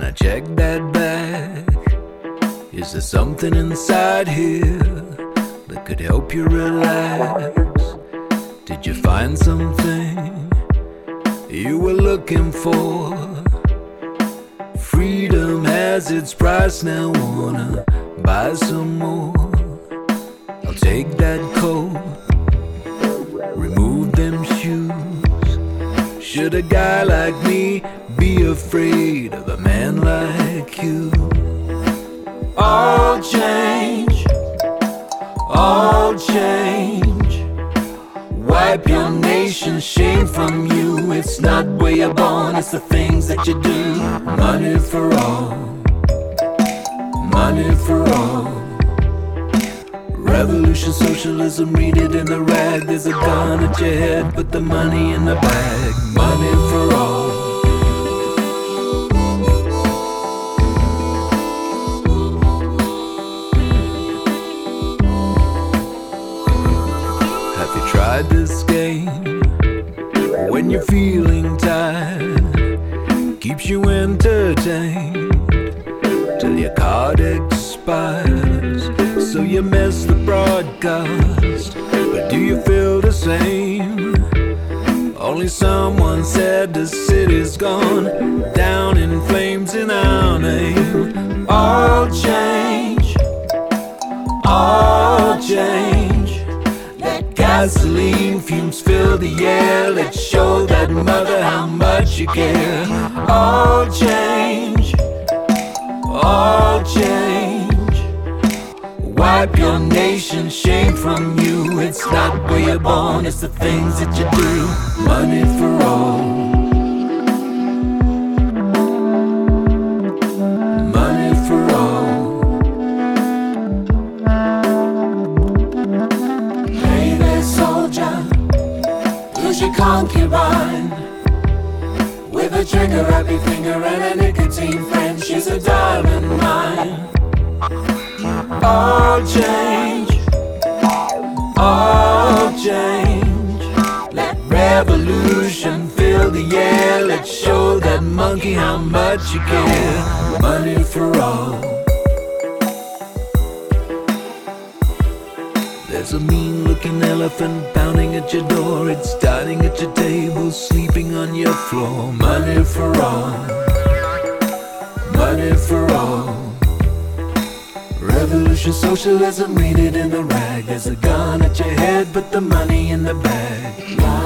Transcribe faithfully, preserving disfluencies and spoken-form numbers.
I check that bag, is there something inside here that could help you relax? Did you find something you were looking for? Freedom has its price now, wanna buy some more? I'll take that coat, remove them shoes. Should a guy like me be afraid of a man like you? All change, all change. Wipe your nation's shame from you. It's not where you're born, it's the things that you do. Money for all, money for all. Revolution, socialism, read it in the rag. There's a gun at your head, put the money in the bag. Money for all. Have you tried this game? When you're feeling tired, keeps you entertained till your card expires. So you miss the broadcast, but do you feel the same? Only someone said the city's gone down in flames in our name. All change, all change. Let gasoline fumes fill the air. Let's show that mother how much you care. All change, all change. Wipe your nation's shame from you. It's not where you're born, it's the things that you do. Money for all, money for all. Hey there, soldier, who's your concubine? With a trigger-happy finger and a nicotine friend, she's a diamond mine. All change, all change. Let revolution fill the air. Let's show that monkey how much you care. Money for all. There's a mean-looking elephant pounding at your door. It's dining at your table, sleeping on your floor. Money for all, money for all. Revolution, socialism, read it in the rag. There's a gun at your head, put the money in the bag.